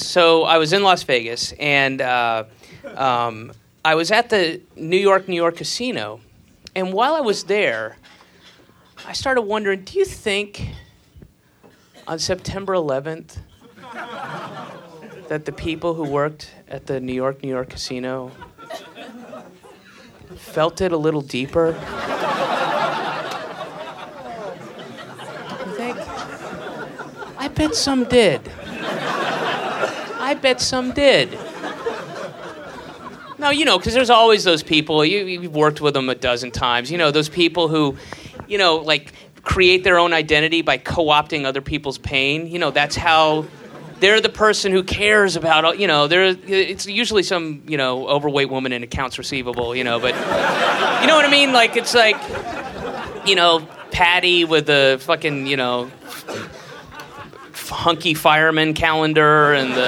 So I was in Las Vegas, and I was at the New York casino. And while I was there, I started wondering, do you think on September 11th that the people who worked at the New York casino felt it a little deeper? You think? I bet some did. No, because there's always those people, you've worked with them a dozen times, those people who, create their own identity by co-opting other people's pain. That's how they're the person who cares about, it's usually some, overweight woman in accounts receivable, but, you know what I mean? Like, it's like, Patty with the fucking, hunky fireman calendar and the